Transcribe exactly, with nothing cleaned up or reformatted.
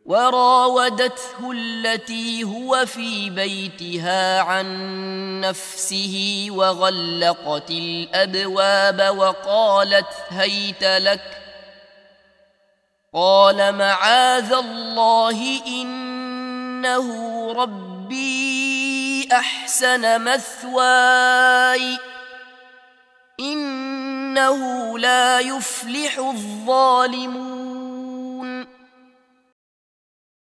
وراودته التي هو في بيتها عن نفسه وغلقت الأبواب وقالت هيت لك قال معاذ الله إنه ربي أحسن مثواي إنه لا يفلح الظالمون.